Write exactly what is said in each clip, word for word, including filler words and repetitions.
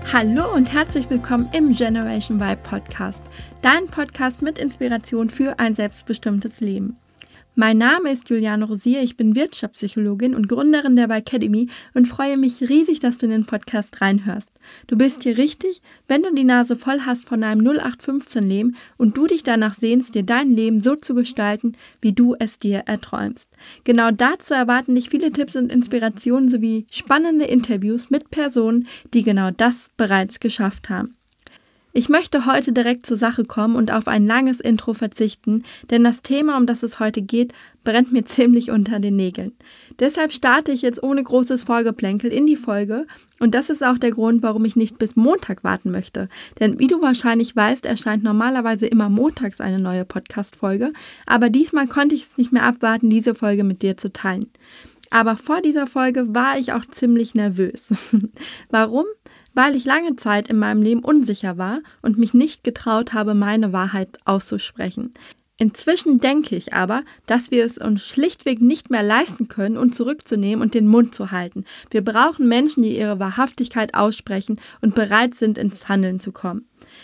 Hallo und herzlich willkommen im Generation Vibe Podcast, dein Podcast mit Inspiration für ein selbstbestimmtes Leben. Mein Name ist Juliane Rosier, ich bin Wirtschaftspsychologin und Gründerin der Vibe Academy und freue mich riesig, dass du in den Podcast reinhörst. Du bist hier richtig, wenn du die Nase voll hast von einem null acht fünfzehn Leben und du dich danach sehnst, dir dein Leben so zu gestalten, wie du es dir erträumst. Genau dazu erwarten dich viele Tipps und Inspirationen sowie spannende Interviews mit Personen, die genau das bereits geschafft haben. Ich möchte heute direkt zur Sache kommen und auf ein langes Intro verzichten, denn das Thema, um das es heute geht, brennt mir ziemlich unter den Nägeln. Deshalb starte ich jetzt ohne großes Vorgeplänkel in die Folge und das ist auch der Grund, warum ich nicht bis Montag warten möchte. Denn wie du wahrscheinlich weißt, erscheint normalerweise immer montags eine neue Podcast-Folge, aber diesmal konnte ich es nicht mehr abwarten, diese Folge mit dir zu teilen. Aber vor dieser Folge war ich auch ziemlich nervös. Warum? Weil ich lange Zeit in meinem Leben unsicher war und mich nicht getraut habe, meine Wahrheit auszusprechen. Inzwischen denke ich aber, dass wir es uns schlichtweg nicht mehr leisten können, uns zurückzunehmen und den Mund zu halten. Wir brauchen Menschen, die ihre Wahrhaftigkeit aussprechen und bereit sind, ins Handeln zu kommen.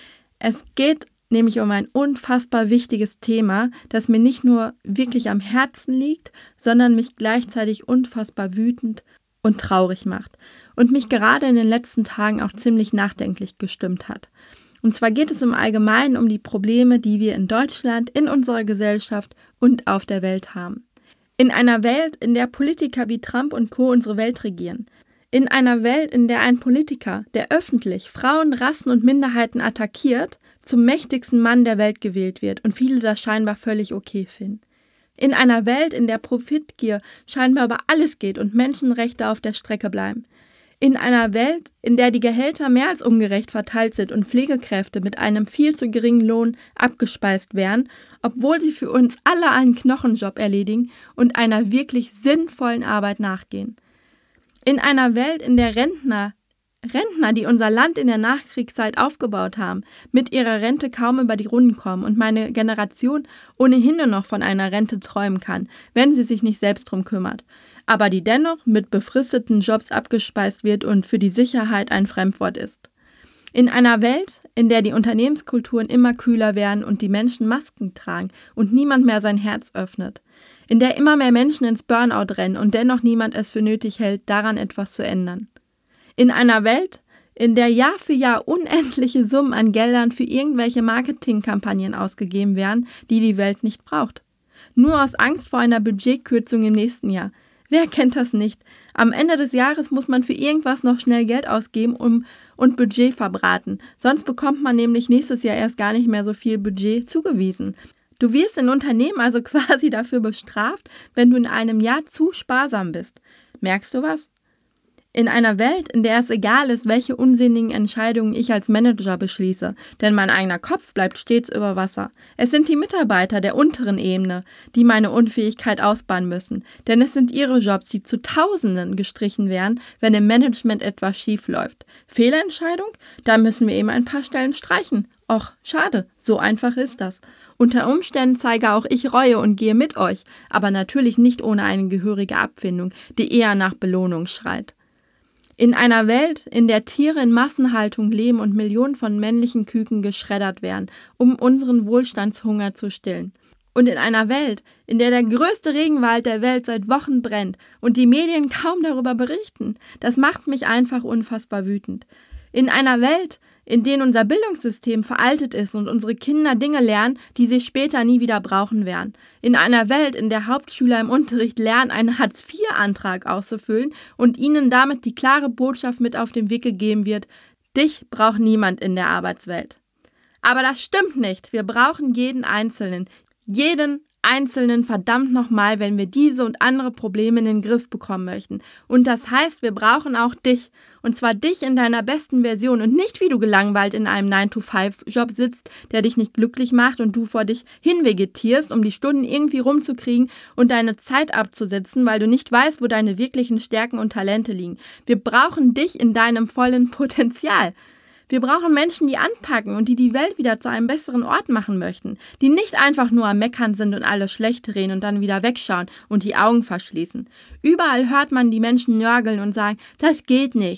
Es geht nämlich um ein unfassbar wichtiges Thema, das mir nicht nur wirklich am Herzen liegt, sondern mich gleichzeitig unfassbar wütend und traurig macht und mich gerade in den letzten Tagen auch ziemlich nachdenklich gestimmt hat. Und zwar geht es im Allgemeinen um die Probleme, die wir in Deutschland, in unserer Gesellschaft und auf der Welt haben. In einer Welt, in der Politiker wie Trump und Co. unsere Welt regieren. In einer Welt, in der ein Politiker, der öffentlich Frauen, Rassen und Minderheiten attackiert, zum mächtigsten Mann der Welt gewählt wird und viele das scheinbar völlig okay finden. In einer Welt, in der Profitgier scheinbar über alles geht und Menschenrechte auf der Strecke bleiben. In einer Welt, in der die Gehälter mehr als ungerecht verteilt sind und Pflegekräfte mit einem viel zu geringen Lohn abgespeist werden, obwohl sie für uns alle einen Knochenjob erledigen und einer wirklich sinnvollen Arbeit nachgehen. In einer Welt, in der Rentner Rentner, die unser Land in der Nachkriegszeit aufgebaut haben, mit ihrer Rente kaum über die Runden kommen und meine Generation ohnehin nur noch von einer Rente träumen kann, wenn sie sich nicht selbst drum kümmert, aber die dennoch mit befristeten Jobs abgespeist wird und für die Sicherheit ein Fremdwort ist. In einer Welt, in der die Unternehmenskulturen immer kühler werden und die Menschen Masken tragen und niemand mehr sein Herz öffnet. In der immer mehr Menschen ins Burnout rennen und dennoch niemand es für nötig hält, daran etwas zu ändern. In einer Welt, in der Jahr für Jahr unendliche Summen an Geldern für irgendwelche Marketingkampagnen ausgegeben werden, die die Welt nicht braucht. Nur aus Angst vor einer Budgetkürzung im nächsten Jahr. Wer kennt das nicht? Am Ende des Jahres muss man für irgendwas noch schnell Geld ausgeben um, und Budget verbraten. Sonst bekommt man nämlich nächstes Jahr erst gar nicht mehr so viel Budget zugewiesen. Du wirst in Unternehmen also quasi dafür bestraft, wenn du in einem Jahr zu sparsam bist. Merkst du was? In einer Welt, in der es egal ist, welche unsinnigen Entscheidungen ich als Manager beschließe, denn mein eigener Kopf bleibt stets über Wasser. Es sind die Mitarbeiter der unteren Ebene, die meine Unfähigkeit ausbaden müssen, denn es sind ihre Jobs, die zu Tausenden gestrichen werden, wenn im Management etwas schief läuft. Fehlentscheidung? Da müssen wir eben ein paar Stellen streichen. Och, schade, so einfach ist das. Unter Umständen zeige auch ich Reue und gehe mit euch, aber natürlich nicht ohne eine gehörige Abfindung, die eher nach Belohnung schreit. In einer Welt, in der Tiere in Massenhaltung leben und Millionen von männlichen Küken geschreddert werden, um unseren Wohlstandshunger zu stillen. Und in einer Welt, in der der größte Regenwald der Welt seit Wochen brennt und die Medien kaum darüber berichten, das macht mich einfach unfassbar wütend. In einer Welt, in der unser Bildungssystem veraltet ist und unsere Kinder Dinge lernen, die sie später nie wieder brauchen werden. In einer Welt, in der Hauptschüler im Unterricht lernen, einen Hartz vier Antrag auszufüllen und ihnen damit die klare Botschaft mit auf den Weg gegeben wird: Dich braucht niemand in der Arbeitswelt. Aber das stimmt nicht. Wir brauchen jeden Einzelnen. Jeden Einzelnen, verdammt nochmal, wenn wir diese und andere Probleme in den Griff bekommen möchten. Und das heißt, wir brauchen auch dich. Und zwar dich in deiner besten Version und nicht, wie du gelangweilt in einem nine to five Job sitzt, der dich nicht glücklich macht und du vor dich hinvegetierst, um die Stunden irgendwie rumzukriegen und deine Zeit abzusetzen, weil du nicht weißt, wo deine wirklichen Stärken und Talente liegen. Wir brauchen dich in deinem vollen Potenzial. Wir brauchen Menschen, die anpacken und die die Welt wieder zu einem besseren Ort machen möchten, die nicht einfach nur am Meckern sind und alles schlecht reden und dann wieder wegschauen und die Augen verschließen. Überall hört man die Menschen nörgeln und sagen, das geht nicht.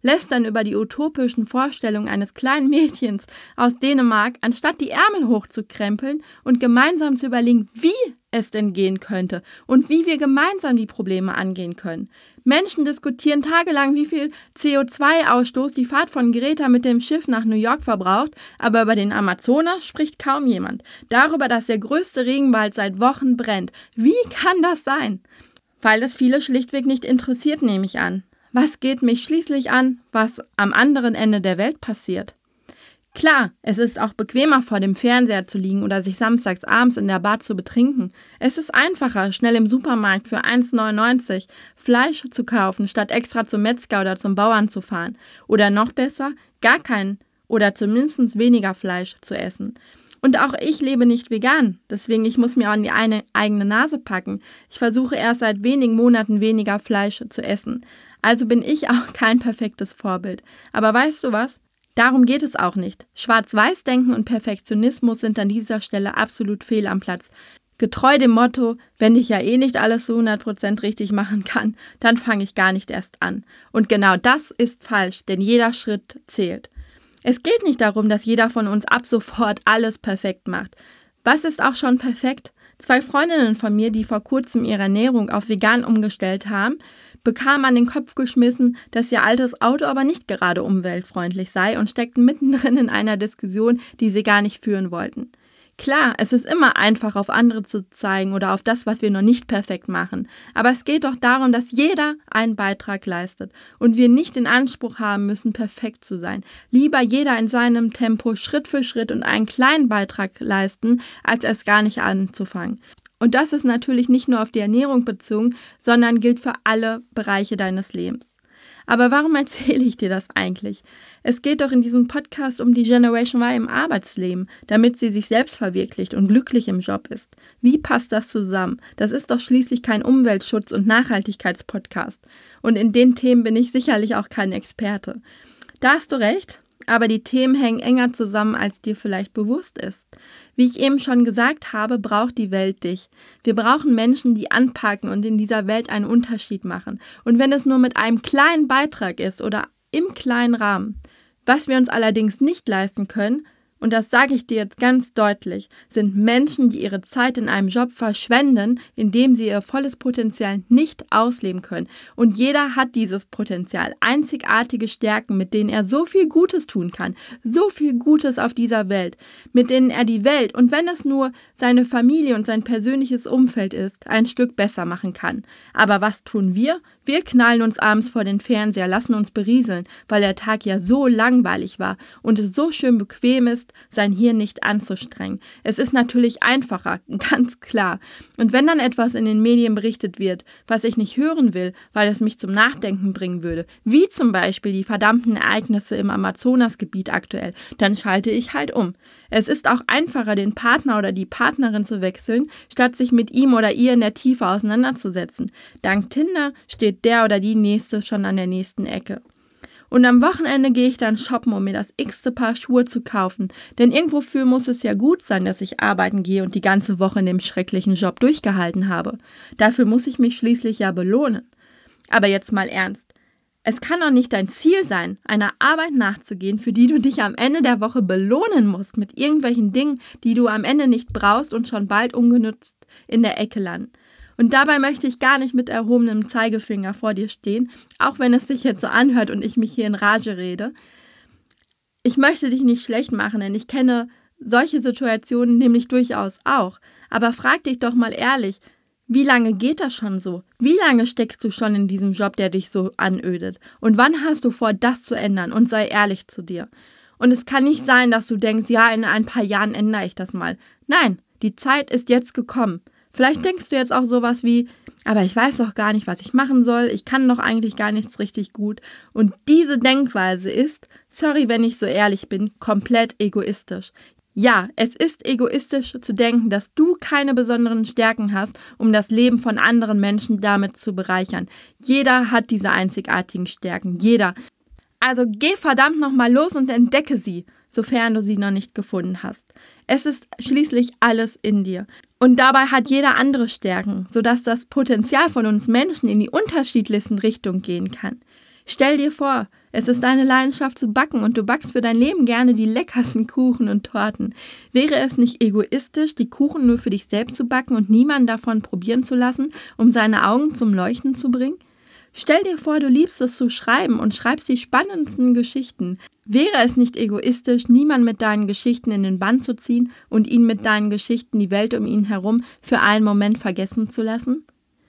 lästern über die utopischen Vorstellungen eines kleinen Mädchens aus Dänemark, anstatt die Ärmel hochzukrempeln und gemeinsam zu überlegen, wie es denn gehen könnte und wie wir gemeinsam die Probleme angehen können. Menschen diskutieren tagelang, wie viel C O zwei Ausstoß die Fahrt von Greta mit dem Schiff nach New York verbraucht, aber über den Amazonas spricht kaum jemand. Darüber, dass der größte Regenwald seit Wochen brennt. Wie kann das sein? Weil es viele schlichtweg nicht interessiert, nehme ich an. Was geht mich schließlich an, was am anderen Ende der Welt passiert? Klar, es ist auch bequemer, vor dem Fernseher zu liegen oder sich samstags abends in der Bar zu betrinken. Es ist einfacher, schnell im Supermarkt für eins neunundneunzig Fleisch zu kaufen, statt extra zum Metzger oder zum Bauern zu fahren. Oder noch besser, gar kein oder zumindest weniger Fleisch zu essen. Und auch ich lebe nicht vegan, deswegen ich muss mir an die eine eigene Nase packen. Ich versuche erst seit wenigen Monaten weniger Fleisch zu essen. Also bin ich auch kein perfektes Vorbild. Aber weißt du was? Darum geht es auch nicht. Schwarz-Weiß-Denken und Perfektionismus sind an dieser Stelle absolut fehl am Platz. Getreu dem Motto, wenn ich ja eh nicht alles zu hundert Prozent richtig machen kann, dann fange ich gar nicht erst an. Und genau das ist falsch, denn jeder Schritt zählt. Es geht nicht darum, dass jeder von uns ab sofort alles perfekt macht. Was ist auch schon perfekt? Zwei Freundinnen von mir, die vor kurzem ihre Ernährung auf vegan umgestellt haben, bekamen an den Kopf geschmissen, dass ihr altes Auto aber nicht gerade umweltfreundlich sei und steckten mittendrin in einer Diskussion, die sie gar nicht führen wollten. Klar, es ist immer einfach, auf andere zu zeigen oder auf das, was wir noch nicht perfekt machen. Aber es geht doch darum, dass jeder einen Beitrag leistet und wir nicht den Anspruch haben müssen, perfekt zu sein. Lieber jeder in seinem Tempo Schritt für Schritt und einen kleinen Beitrag leisten, als es gar nicht anzufangen. Und das ist natürlich nicht nur auf die Ernährung bezogen, sondern gilt für alle Bereiche deines Lebens. Aber warum erzähle ich dir das eigentlich? Es geht doch in diesem Podcast um die Generation Y im Arbeitsleben, damit sie sich selbst verwirklicht und glücklich im Job ist. Wie passt das zusammen? Das ist doch schließlich kein Umweltschutz- und Nachhaltigkeitspodcast. Und in den Themen bin ich sicherlich auch kein Experte. Da hast du recht. Aber die Themen hängen enger zusammen, als dir vielleicht bewusst ist. Wie ich eben schon gesagt habe, braucht die Welt dich. Wir brauchen Menschen, die anpacken und in dieser Welt einen Unterschied machen. Und wenn es nur mit einem kleinen Beitrag ist oder im kleinen Rahmen. Was wir uns allerdings nicht leisten können, und das sage ich dir jetzt ganz deutlich, sind Menschen, die ihre Zeit in einem Job verschwenden, indem sie ihr volles Potenzial nicht ausleben können. Und jeder hat dieses Potenzial, einzigartige Stärken, mit denen er so viel Gutes tun kann, so viel Gutes auf dieser Welt, mit denen er die Welt, und wenn es nur seine Familie und sein persönliches Umfeld ist, ein Stück besser machen kann. Aber was tun wir? Wir knallen uns abends vor den Fernseher, lassen uns berieseln, weil der Tag ja so langweilig war und es so schön bequem ist, sein Hirn nicht anzustrengen. Es ist natürlich einfacher, ganz klar. Und wenn dann etwas in den Medien berichtet wird, was ich nicht hören will, weil es mich zum Nachdenken bringen würde, wie zum Beispiel die verdammten Ereignisse im Amazonasgebiet aktuell, dann schalte ich halt um. Es ist auch einfacher, den Partner oder die Partnerin zu wechseln, statt sich mit ihm oder ihr in der Tiefe auseinanderzusetzen. Dank Tinder steht der oder die Nächste schon an der nächsten Ecke. Und am Wochenende gehe ich dann shoppen, um mir das x-te Paar Schuhe zu kaufen. Denn irgendwofür muss es ja gut sein, dass ich arbeiten gehe und die ganze Woche in dem schrecklichen Job durchgehalten habe. Dafür muss ich mich schließlich ja belohnen. Aber jetzt mal ernst. Es kann doch nicht dein Ziel sein, einer Arbeit nachzugehen, für die du dich am Ende der Woche belohnen musst mit irgendwelchen Dingen, die du am Ende nicht brauchst und schon bald ungenutzt in der Ecke landen. Und dabei möchte ich gar nicht mit erhobenem Zeigefinger vor dir stehen, auch wenn es sich jetzt so anhört und ich mich hier in Rage rede. Ich möchte dich nicht schlecht machen, denn ich kenne solche Situationen nämlich durchaus auch. Aber frag dich doch mal ehrlich, wie lange geht das schon so? Wie lange steckst du schon in diesem Job, der dich so anödet? Und wann hast du vor, das zu ändern? Und sei ehrlich zu dir. Und es kann nicht sein, dass du denkst, ja, in ein paar Jahren ändere ich das mal. Nein, die Zeit ist jetzt gekommen. Vielleicht denkst du jetzt auch sowas wie, aber ich weiß doch gar nicht, was ich machen soll, ich kann doch eigentlich gar nichts richtig gut. Und diese Denkweise ist, sorry, wenn ich so ehrlich bin, komplett egoistisch. Ja, es ist egoistisch zu denken, dass du keine besonderen Stärken hast, um das Leben von anderen Menschen damit zu bereichern. Jeder hat diese einzigartigen Stärken, jeder. Also geh verdammt nochmal los und entdecke sie, sofern du sie noch nicht gefunden hast. Es ist schließlich alles in dir. Und dabei hat jeder andere Stärken, sodass das Potenzial von uns Menschen in die unterschiedlichsten Richtungen gehen kann. Stell dir vor, es ist deine Leidenschaft zu backen und du backst für dein Leben gerne die leckersten Kuchen und Torten. Wäre es nicht egoistisch, die Kuchen nur für dich selbst zu backen und niemanden davon probieren zu lassen, um seine Augen zum Leuchten zu bringen? Stell dir vor, du liebst es zu schreiben und schreibst die spannendsten Geschichten. Wäre es nicht egoistisch, niemanden mit deinen Geschichten in den Bann zu ziehen und ihn mit deinen Geschichten die Welt um ihn herum für einen Moment vergessen zu lassen?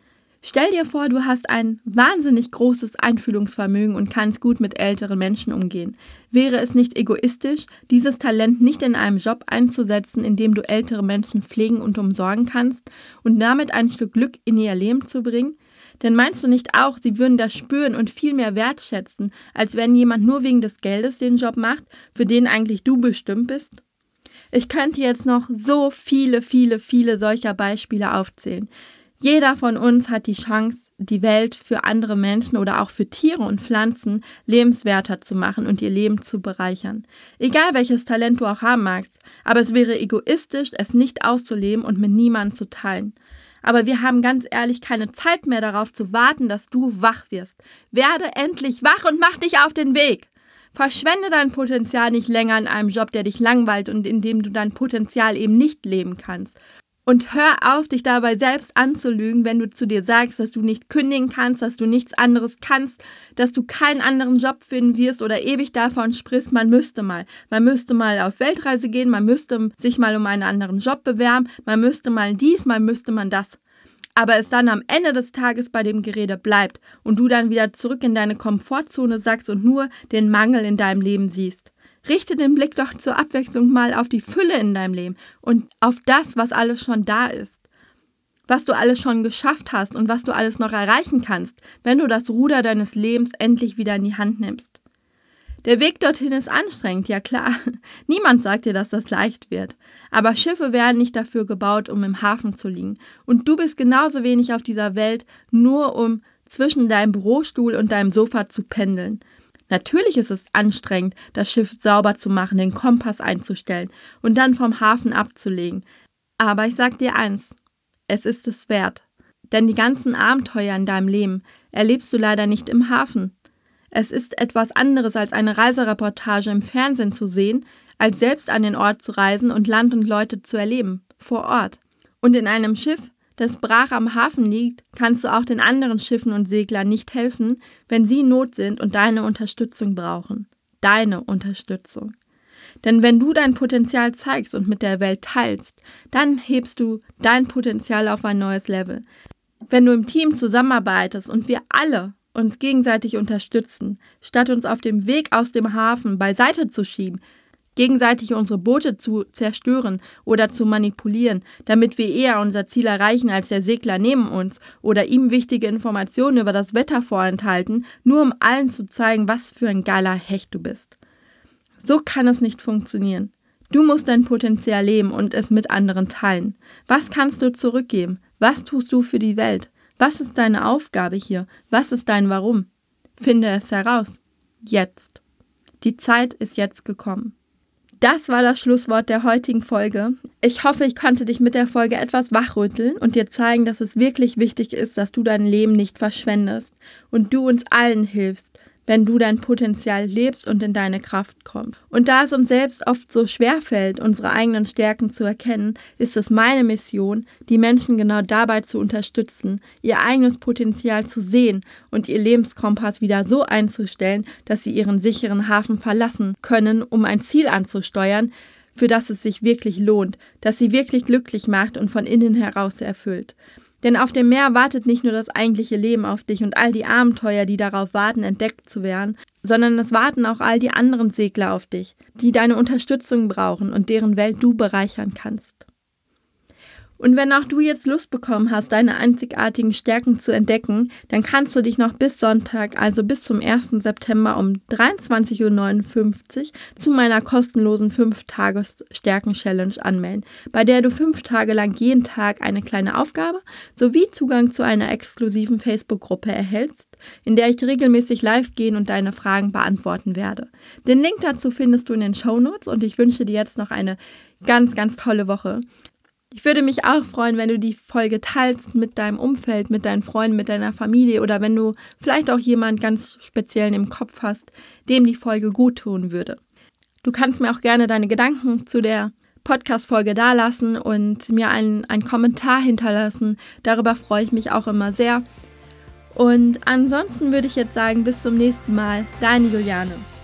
Stell dir vor, du hast ein wahnsinnig großes Einfühlungsvermögen und kannst gut mit älteren Menschen umgehen. Wäre es nicht egoistisch, dieses Talent nicht in einem Job einzusetzen, in dem du ältere Menschen pflegen und umsorgen kannst und damit ein Stück Glück in ihr Leben zu bringen? Denn meinst du nicht auch, sie würden das spüren und viel mehr wertschätzen, als wenn jemand nur wegen des Geldes den Job macht, für den eigentlich du bestimmt bist? Ich könnte jetzt noch so viele, viele, viele solcher Beispiele aufzählen. Jeder von uns hat die Chance, die Welt für andere Menschen oder auch für Tiere und Pflanzen lebenswerter zu machen und ihr Leben zu bereichern. Egal welches Talent du auch haben magst, aber es wäre egoistisch, es nicht auszuleben und mit niemandem zu teilen. Aber wir haben ganz ehrlich keine Zeit mehr darauf zu warten, dass du wach wirst. Werde endlich wach und mach dich auf den Weg. Verschwende dein Potenzial nicht länger in einem Job, der dich langweilt und in dem du dein Potenzial eben nicht leben kannst. Und hör auf, dich dabei selbst anzulügen, wenn du zu dir sagst, dass du nicht kündigen kannst, dass du nichts anderes kannst, dass du keinen anderen Job finden wirst oder ewig davon sprichst, man müsste mal. Man müsste mal auf Weltreise gehen, man müsste sich mal um einen anderen Job bewerben, man müsste mal dies, man müsste man das. Aber es dann am Ende des Tages bei dem Gerede bleibt und du dann wieder zurück in deine Komfortzone sackst und nur den Mangel in deinem Leben siehst. Richte den Blick doch zur Abwechslung mal auf die Fülle in deinem Leben und auf das, was alles schon da ist. Was du alles schon geschafft hast und was du alles noch erreichen kannst, wenn du das Ruder deines Lebens endlich wieder in die Hand nimmst. Der Weg dorthin ist anstrengend, ja klar. Niemand sagt dir, dass das leicht wird. Aber Schiffe werden nicht dafür gebaut, um im Hafen zu liegen. Und du bist genauso wenig auf dieser Welt, nur um zwischen deinem Bürostuhl und deinem Sofa zu pendeln. Natürlich ist es anstrengend, das Schiff sauber zu machen, den Kompass einzustellen und dann vom Hafen abzulegen. Aber ich sag dir eins, es ist es wert. Denn die ganzen Abenteuer in deinem Leben erlebst du leider nicht im Hafen. Es ist etwas anderes, als eine Reisereportage im Fernsehen zu sehen, als selbst an den Ort zu reisen und Land und Leute zu erleben, vor Ort. Und in einem Schiff, das brach am Hafen liegt, kannst du auch den anderen Schiffen und Seglern nicht helfen, wenn sie in Not sind und deine Unterstützung brauchen. Deine Unterstützung. Denn wenn du dein Potenzial zeigst und mit der Welt teilst, dann hebst du dein Potenzial auf ein neues Level. Wenn du im Team zusammenarbeitest und wir alle uns gegenseitig unterstützen, statt uns auf dem Weg aus dem Hafen beiseite zu schieben, gegenseitig unsere Boote zu zerstören oder zu manipulieren, damit wir eher unser Ziel erreichen als der Segler neben uns oder ihm wichtige Informationen über das Wetter vorenthalten, nur um allen zu zeigen, was für ein geiler Hecht du bist. So kann es nicht funktionieren. Du musst dein Potenzial leben und es mit anderen teilen. Was kannst du zurückgeben? Was tust du für die Welt? Was ist deine Aufgabe hier? Was ist dein Warum? Finde es heraus. Jetzt. Die Zeit ist jetzt gekommen. Das war das Schlusswort der heutigen Folge. Ich hoffe, ich konnte dich mit der Folge etwas wachrütteln und dir zeigen, dass es wirklich wichtig ist, dass du dein Leben nicht verschwendest und du uns allen hilfst, wenn du dein Potenzial lebst und in deine Kraft kommst. Und da es uns selbst oft so schwer fällt, unsere eigenen Stärken zu erkennen, ist es meine Mission, die Menschen genau dabei zu unterstützen, ihr eigenes Potenzial zu sehen und ihr Lebenskompass wieder so einzustellen, dass sie ihren sicheren Hafen verlassen können, um ein Ziel anzusteuern, für das es sich wirklich lohnt, das sie wirklich glücklich macht und von innen heraus erfüllt. Denn auf dem Meer wartet nicht nur das eigentliche Leben auf dich und all die Abenteuer, die darauf warten, entdeckt zu werden, sondern es warten auch all die anderen Segler auf dich, die deine Unterstützung brauchen und deren Welt du bereichern kannst. Und wenn auch du jetzt Lust bekommen hast, deine einzigartigen Stärken zu entdecken, dann kannst du dich noch bis Sonntag, also bis zum ersten September um dreiundzwanzig Uhr neunundfünfzig zu meiner kostenlosen fünf Tages Stärken Challenge anmelden, bei der du fünf Tage lang jeden Tag eine kleine Aufgabe sowie Zugang zu einer exklusiven Facebook-Gruppe erhältst, in der ich regelmäßig live gehen und deine Fragen beantworten werde. Den Link dazu findest du in den Shownotes und ich wünsche dir jetzt noch eine ganz, ganz tolle Woche. Ich würde mich auch freuen, wenn du die Folge teilst mit deinem Umfeld, mit deinen Freunden, mit deiner Familie oder wenn du vielleicht auch jemand ganz Speziellen im Kopf hast, dem die Folge gut tun würde. Du kannst mir auch gerne deine Gedanken zu der Podcast-Folge dalassen und mir einen, einen Kommentar hinterlassen. Darüber freue ich mich auch immer sehr. Und ansonsten würde ich jetzt sagen, bis zum nächsten Mal. Deine Juliane.